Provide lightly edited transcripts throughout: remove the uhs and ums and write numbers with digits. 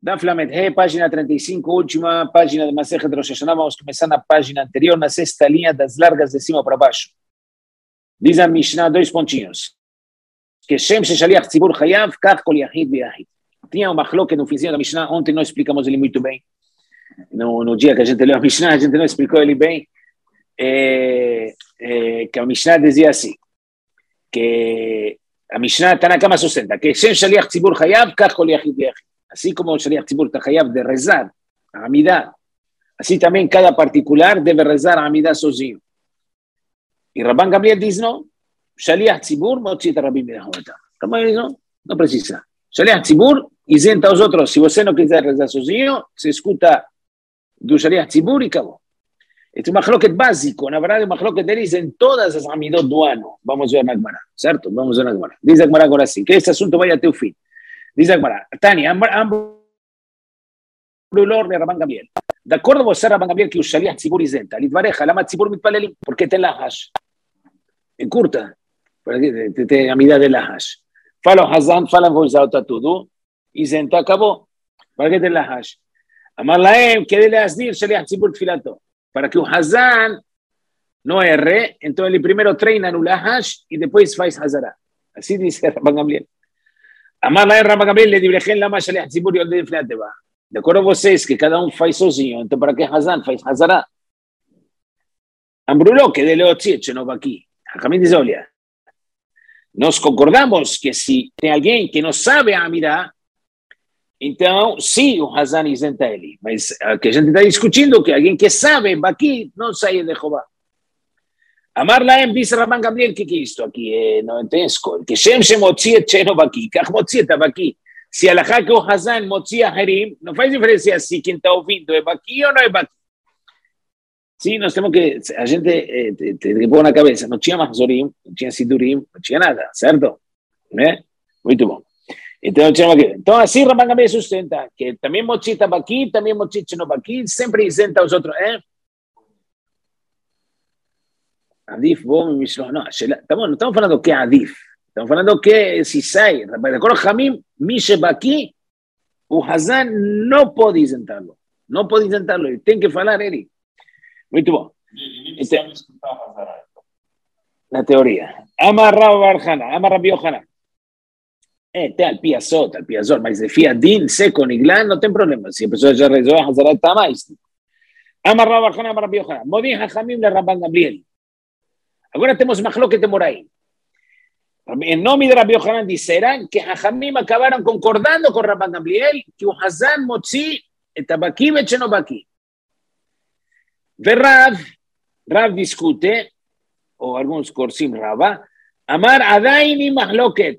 Daf Lamed He, página 35, última página de Masejet Rosh Hashanah. Vamos começando a página anterior, na sexta linha das largas de cima para baixo. Diz a Mishnah, dois pontinhos. Que Shem Sheshaliach Tzibur Chayav, Kach Kol Yahid V'Yahid. Tinha uma machloket no finzinho da Mishnah, ontem nós explicamos ele muito bem. No dia que a gente leu a Mishnah, a gente não explicou ele bem. Que a Mishnah dizia assim, que a Mishnah está na cama sustenta, que Shem Shaliach Tzibur Chayav, Kach Kol Yahid V'Yahid. Así como el Shaliach Tzibur está Chayav de rezar a Amidah, así también cada particular debe rezar a Amidah sozinho. Y Rabban Gamliel dice no, Shaliach Tzibur motzit Rabim Minahota. ¿Cómo es eso? No precisa. Shaliach Tzibur isenta a otros. Si você no quiser rezar sozinho, se escuta do Shaliach Tzibur y acabó. Este es un machloket básico, na verdade, o machloket deles en todas as Amidot do ano. Vamos ver na Gemara, certo? Vamos ver na Gemara. Diz a Gemara agora assim, que este assunto vai até o fim. Diz a Gemara, Tani, Ambrulor de Rabban Gamliel. De acordo a você, Rabban Gamliel, que o Shaliach Tzibur isenta. Litvareja, lama Tzibur mitpalelim. Por que tem lahash? Encurta. Para que tem Amidah de lahash. Fala o Hazan, fala em voz alta tudo. Isenta, acabou. Para que tem lahash? Amar laem, que dele asdir Shaliach Tzibur tfilato. Para que o Hazan não erre, então ele primeiro treina no lahash e depois faz Hazara. Assim diz Rabban Gamliel. Amar laem Rabban Gamliel, le dibrechen lama Shaliach Tzibur yolde de tfilato. De acordo a vocês, que cada faz sozinho, então para que Hazan faz Hazara? Ambruló, que dele otziet, não vai aqui. Jamim diz, olha, nós concordamos que se tem alguém que não sabe a Amidah, então, sim, o Hazan isenta ele. Mas o que a gente está discutindo é que alguém que sabe, aqui, não sai de Jeová. Amar laem, diz Rabban Gamliel, que é isto aqui? Não tem escolha. Que Shem motziet sheno baki, kach motziet baki. Se a alahá que o Hazan motzia harim, não faz diferença se quem está ouvindo é baki ou não é baki. Sim, nós temos que, a gente tem que pôr na cabeça, não tinha mahzorim, não tinha sidurim, não tinha nada, certo? Né? Muito bom. Então, assim Rabban Gamliel sustenta, que também motzita baki, também motzit no baki, sempre isenta os outros, Adif, bom, não estamos falando que é Adif, estamos falando que se sai, de acordo com Jamim, Mishe baki, o Hazan não pode isentá-lo, ele tem que falar ele. Muito bom. Então, na teoria. Amar Rabbi Yochanan. Tem al piazot, mas de fia din, seco, niglan, não tem problema. Se a pessoa já rezou, a Hazara está mais. Amar Rabbi Yochanan. Modin hachamim le Rabban Gamliel. Agora temos machloket de Morai. En nome de Rabbi Yochanan disseram que hachamim acabaram concordando com Rabban Gamliel que o Hazan motzi et abaki vecheno baki. Rav discute, ou alguns corsim Rava, Amar adaini machloket.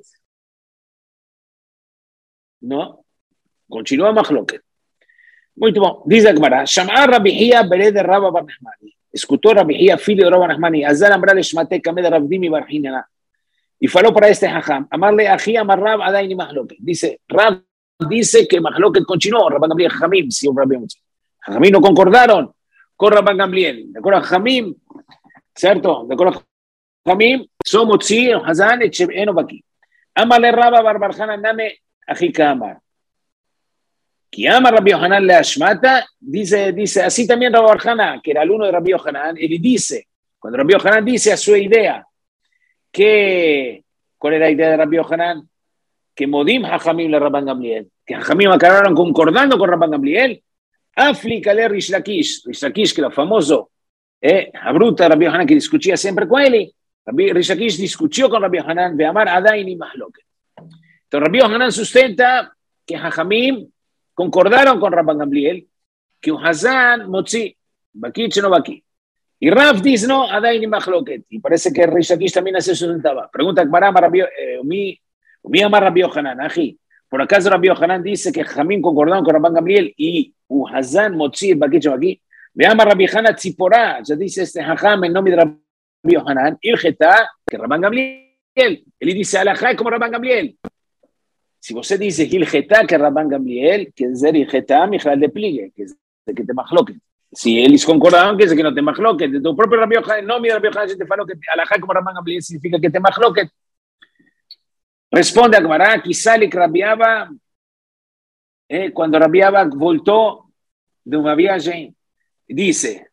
No, continua machloket. Muito bom. Diz a Gemara, Sham'a Rabbi Hia bered Rabba bar Nachmani. Escutou Rabbi Hia, filho de Rabba Nachmani, Azar amra leshmate kamed Rav Dimi bar Hinana. E falou para este hacham, Amarle Achi Amar Rav adaini machloket. Dice, Rav dice que machloket continuó, Rabban Gamliel Jamim, si o Rabbi Mutzim. Jamim no concordaron con Rabban Gamliel. De acuerdo a Jamim, ¿cierto? De acuerdo a Jamim, somos sí, Hazan, eno baki. Amarle Rabba bar Barjana name Ajika Amar. Que ama Rabbi Yochanan le Ashmata, dice así también Rabbi Barjana, que era alumno de Rabbi Yochanan, él dice, cuando Rabbi Yochanan dice a su idea, que, ¿cuál era la idea de Rabbi Yochanan? Que modim hachamim le Rabban Gamliel, que hachamim acabaron concordando con Rabban Gamliel, aflícale Rish Lakish, que era famoso, Abruta Rabbi Yochanan que discutía siempre con él, Rish Lakish discutió con Rabbi Yochanan, de amar Adaini Mahloket. Entonces Rabbi Yochanan sustenta que hachamim concordaron con Rabban Gamliel que un Hazan motzi baki no baki. Y Rav dice no, Adaini Mahloket. Y parece que Rish Lakish también se sustentaba. Pregunta mi amar Rabbi Yochanan, ají. Por acaso Rabbi Yochanan dice que Jamim concordaron con Rabban Gamliel y Hazan motzi baki no baki. Me ama Rabbi Yochanan Tzipora, ya dice este hajam en nombre de Rabbi Yochanan, Ilgeta, que Rabban Gamliel. Él dice alajá como Rabban Gamliel. Si você dice Ilgeta que Rabban Gamliel, que es Ilgeta, Mijal de pligue, que es de que te machloket. Si ellos concordaron que es que no te machloket, de tu propio Rabbi Yochanan, no mira Rabbi Yochanan, se te faló que alajá como Rabban Gamliel significa que te machloket. Responde a Gemara, quizá le crabiaba Cuando Rabbi Abba voltó de un viaje, dice,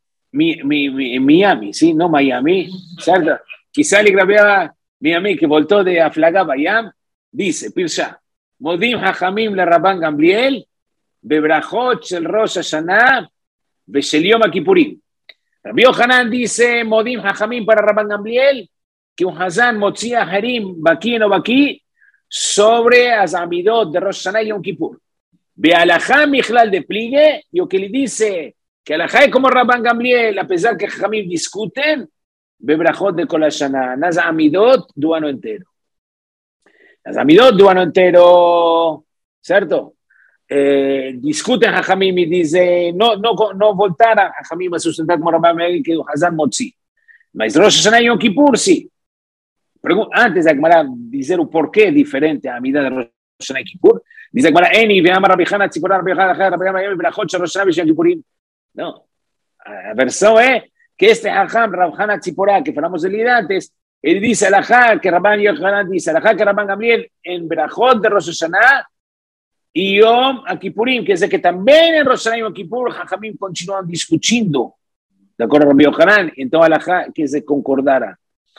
Miami, ¿sí? No Miami, ¿cierto? Quizá le Rabbi Abba Miami, que voltó de Aflaga Bayam, dice, Pirsha, Modim Hajamim le Rabban Gamliel, Bebrachot el Rosh Hashanah, Beshel Yom Kippurim. Rabbi Yohanan dice, Modim Hajamim para Rabban Gamliel, que un Hazán Motzia Harim, Baki no Baki, sobre Azamidot de Rosh Hashanah y Yom Kippur. Ve alajá Mijlal de Pligue, y lo que le dice que alajá es como Rabban Gamliel, a pesar que Hajamim discuten, Bebrachot de Kol Hashanah, Nazamidot, duano entero. Nazamidot, duano entero, ¿cierto? Discuten Hajamim y dice, no voltar a Hajamim a sustentar como Rabban Gamliel que Hazán Motzi. Mas Rosh Hashanah y Yom Kippur, sí. Antes de Agmará dizer o porquê diferente a medida de Rosh Hashanah y Kippur, dice Agmará, Eni, veama Rabbi Hana, Tzipora, Rabbi Hana, Rabbi Hana, Berachot, Rosh Hashanah y Yom Kippurim. No, la versión es que este Hajam, Rabbi Hana Tzipora, que falamos de antes, él dice alajá que Rabban Yochanan dice, alajá que Rabban Gamliel en Berachot de Rosh Hashanah y Yom Kippurim, que es que también en Rosh Hashanah y Yom Kippur, Hajamim continúan discutiendo, de acuerdo a Rabbi Yochanan, en toda alajá que se concordara.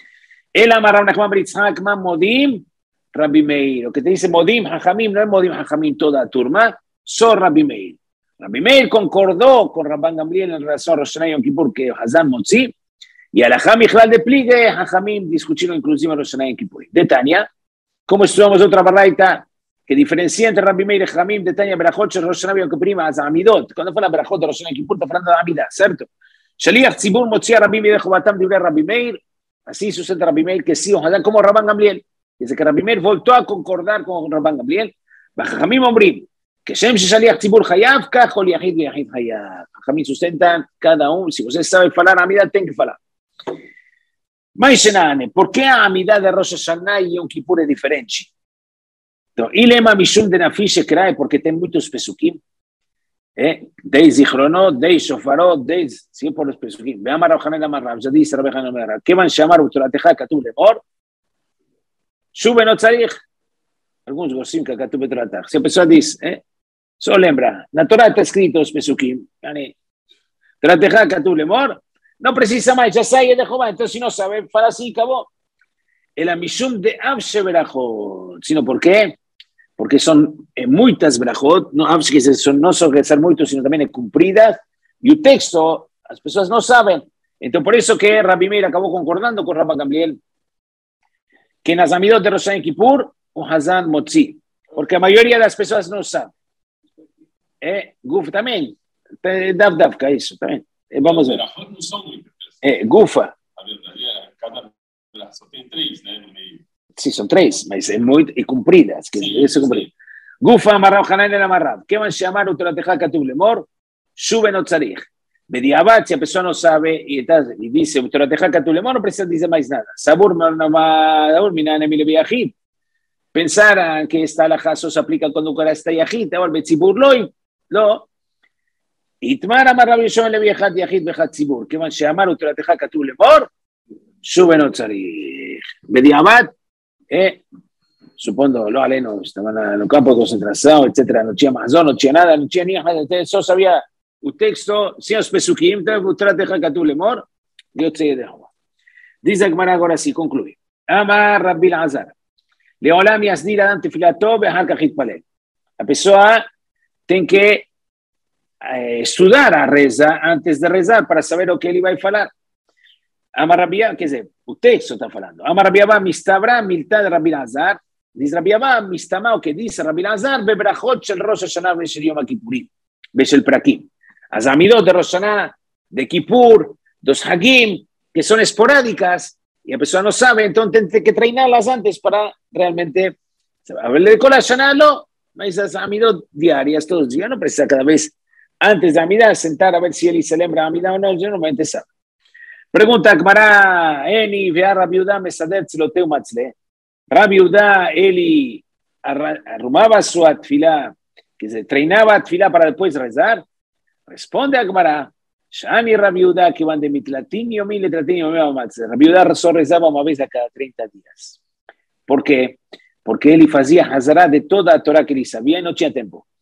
El amar Rabbi Nachman bar Yitzhak Modim Rabbi Meir. Lo que te dice Modim Hajamim no es Modim Hajamim toda turma, so Rabbi Meir. Rabbi Meir concordó con Rabban Gamliel en relación a Rosh Hashanah y Yom Kippur que Hazán Motzi, y alajá Mijlal de Pligue, Hajamim discutieron inclusive Rosh Hashanah y Yom Kippur. De Tania, como estudiamos otra barraita que diferencia entre Rabbi Meir y Hajamim, de Tania Berachot, Rosh Hashanah y Yom Kippur, Azamidot. Cuando fue la Berachot de Rosh Hashanah y Yom Kippur, está hablando de Amidah, ¿cierto? Shaliach Tzibur Motzi a Rabbi Meir de Jobatam de Rabbi Meir. Así sucede Rabbi Meir que sí, ojalá como Rabban Gamliel. Dice que Rabbi Meir voltó a concordar con Rabban Gamliel. Jajamim Ombrim, que Shem Shaliach Tzibur Hayav, Kachol Yahid Yahid Hayav. Jajamim sustentan cada uno. Si usted sabe hablar Amidah, tiene que hablar. Maishenane, ¿por qué Amidah de Rosh Hashanah y Yom Kippur es diferente? Ilema Mishum de Nafish Krae, porque tiene muchos pesukim. Dei Zichronot, Dei Shofarot, Dei, sí, por los pesukim. Veamos a Rabbi Hanan Amarrab, ya dice Rabbi Hanan Amarrab, ¿qué van a llamar Utorateja Katuv Lemor? Sube no tzarich. Algunos gosim que Katuv Utorateja. Si la persona dice, solo lembra, la Torah está escrito los pesukim. Utorateja Katuv Lemor, no precisa más, ya sabe de Jehová, entonces si no sabe, para así, acabó. El Amishum de Absheberajo, sino ¿por qué? Porque son muchas brajot, no solo que ser muchos, sino también cumplidas, y el texto, las personas no saben. Entonces, por eso que Rabbi Meir acabó concordando con Rabban Gamliel, que en las amidot de Rosh Hashanah y Kippur, un Hazán Motzi, porque la mayoría de las personas no saben. Guf también, Davka, eso también. Vamos a ver. Gufa. Sí, son tres, pero muy cumplidas. Gufa amarrado Hanan el amarrado. ¿Qué van a llamar Utorateja Katuv Lemor? Sube no tzarich. Bediabat, si la persona no sabe y dice Utorateja Katuv Lemor, no precisa decir más nada. Sabur minane mi leviachid. Pensar que esta alajá se aplica cuando cara está yachid, ahora betzibur loy, no. Itmar amarrado Yishon leviachad yachid bechad tzibur. ¿Qué van a llamar Utorateja Katuv Lemor? Sube no tzarich. Bediabat. Supongo, los alenos estaban en los campos de concentración, etcétera, no tinha mazón, no tinha nada, no tinha ni nada, solo sabía el texto, sin los pesukim, Utorateja Katuv Lemor, Dios te deja. Dice Agmará ahora sí, concluye. Amar Rabbi Elazar, Leolam Yasnir Adam Tefilato Behar Kachit Palel. La persona tiene que estudiar a reza antes de rezar para saber lo que él iba a hablar. Amar Rabbi, ¿qué es? El texto está hablando. Amar Rabbi Abba, Mistabra, Miltad Rabbi Elazar. Dice Rabbi Abba, Mistama, o que dice Rabbi Elazar, Bebrachot shel Rosh Hashanah v'shel Yom Kippurim, v'shel Prakim. Azamidot de Rosh Hashanah, de Kippur, dos Hagim, que son esporádicas, y la persona no sabe, entonces tiene que treinarlas antes para realmente saber. De Kol Hashanah, no, esas Azamidot diarias, todos los días, no precisa cada vez, antes de Amidah, sentar a ver si él celebra Amidah o no, yo normalmente sabe. Pregunta Agmará, Eni, vea Rabbi Yehuda, Mesader, Tziloteu Matzle. Rabbi Yehuda, Eli arrumaba su atfilá, que se treinaba atfilá para después rezar. Responde Agmará, Shani Rabbi Yehuda, que van de mitlatín y omil, letratín y omil, Matzle. Rabbi Yehuda rezaba una vez a cada 30 días. ¿Por qué? Porque él hacía hazará de toda la Torah que él sabía y no tenía tiempo.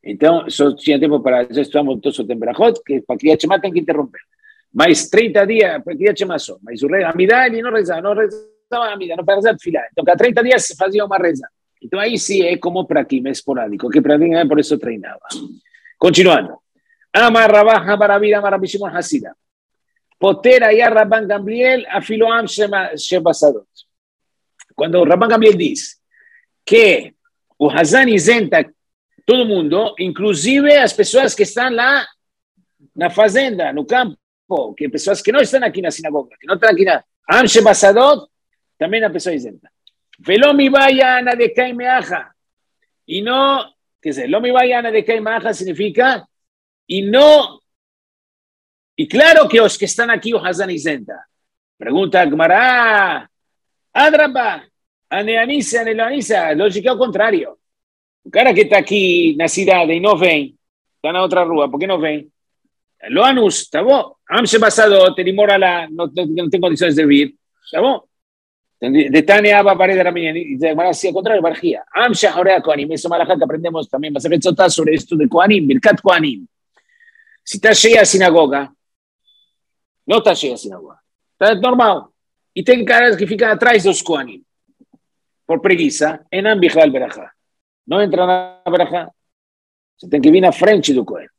Então, só tinha tempo para, já estudamos todos o Temperajot, que para Kriyat Shema tem que interromper. Mais 30 dias para Kriyat Shema só. Mas o Amidá, ele não rezava a Amidá, não para rezar Tfilá. Então, cada 30 dias se fazia uma reza. Então, aí sim é como para Kim, é esporádico, que para mim é por isso treinava. Continuando. Amar Rabah, Amar Rabbi, Amar Rabbi Shimon Hasida. Poter היה רבן גמליאל אפילו עם שבשדות. Quando o Rabban Gamliel diz que o Hazan isenta todo mundo, inclusive as pessoas que estão lá na fazenda, no campo, que pessoas que não estão aqui na sinagoga, que não estão aqui na Am Shebasadot, também a pessoa isenta. Velo mi vaya ana de kai meaja. E não, quer dizer, lo mi vaya ana de kai meaja significa e não. E claro que os que estão aqui, o Hazan isenta. Pergunta a Gemara, Adraba, a Neanissa, a Neanissa, lógica é o contrário. O cara que está aqui na cidade e não vem, está na outra rua, por que não vem? Lo anus, tá bom? Am Shebasadot, ele mora lá, não tem condições de vir, tá bom? De Tânia a parede da minha, Gemara, se é contrário, Barjia. Am Shehorea Kohanim, isso é uma que aprendemos também, mas a gente está sobre isto de Kohanim, Birkat Kohanim. Se está cheia a sinagoga, não está cheia a sinagoga. Está normal. E tem caras que ficam atrás dos Kohanim. Por preguiça, enam bichal berachá. Não entra na berachá. Você tem que vir na frente do Kohen.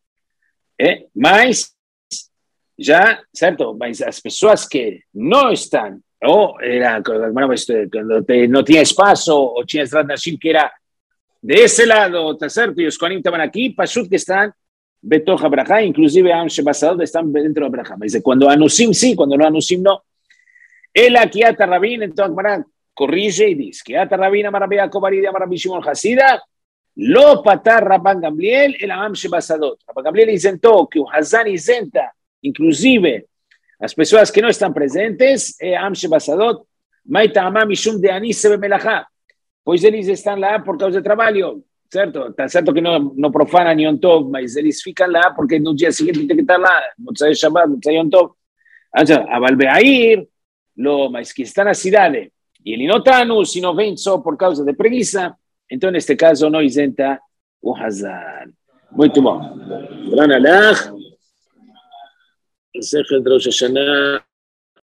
Mas, já, certo? Mas as pessoas que não estão, ou era, quando não tinha espaço, ou tinha estrada que era desse lado, tá certo? E os Kohanim estavam aqui, pashut que estão בתוך הברכה, inclusive Am Shebasadot están dentro de la braja. Me dice, cuando anusim sí, cuando no anusim no. El aquí ata Rabin, entonces Gemara corrige y dice, que ata Rabin, Amar Rabbi Yaakov Bar Yidi, Amar Rabbi Shimon Hasida, lo patar Rabban Gamliel, el Am Shebasadot. Rabban Gamliel isentó que o Hazan isenta, inclusive as pessoas que não estão presentes, Am Shebasadot, Maita Amam Mishum de Anise Bemelachá, pois eles estão lá por causa de trabalho. Certo? Está certo que não profana Yom Tov, mas eles ficam lá porque no dia seguinte tem que estar lá. Motzai Shabbat, Motzai Yom Tov. A Balbeair, mas que está na cidade e ele não está no, se não vem só por causa de preguiça, então neste caso não isenta o Hazan. Muito bom. Gran alach. Rosh Hashanah.